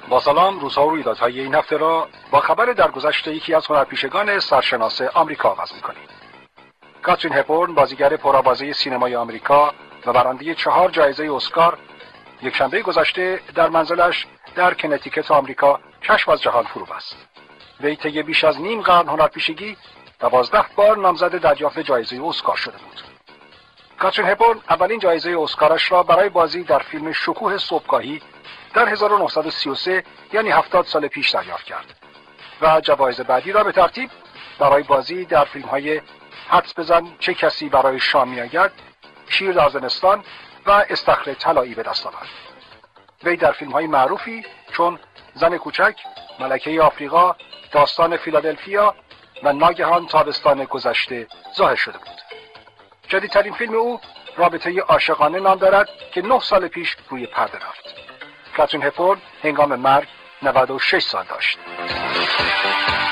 با سلام، روزها و رویدادهای این هفته را با خبر درگذشت یکی از هنرپیشگان سرشناس آمریکا آغاز می‌کنیم. کاترین هپبورن، بازیگر پرآوازه سینمای آمریکا و برنده 4 جایزه اسکار، یک شنبه گذشته در منزلش در کنتیکت آمریکا چشم از جهان فرو بست. وی طی بیش از نیم قرن هنرپیشگی 12 بار نامزد دریافت جایزه اسکار شده بود. کاترین هپبورن اولین جایزه اسکارش را برای بازی در فیلم شکوه صبحگاهی در 1933 یعنی 70 سال پیش دریافت کرد و جوایز بعدی را به ترتیب برای بازی در فیلم‌های حدس بزن چه کسی برای شام می‌آید، شیر در زمستان و استخر طلایی به دست آورد. وی در فیلم‌های معروفی چون زن کوچک، ملکه آفریقا، داستان فیلادلفیا و ناگهان تابستان گذشته ظاهر شده بود. جدیدترین فیلم او رابطه عاشقانه نام دارد که 9 سال پیش روی پرده رفت. کاترین هپبورن هنگام مرگ 96 سال داشت.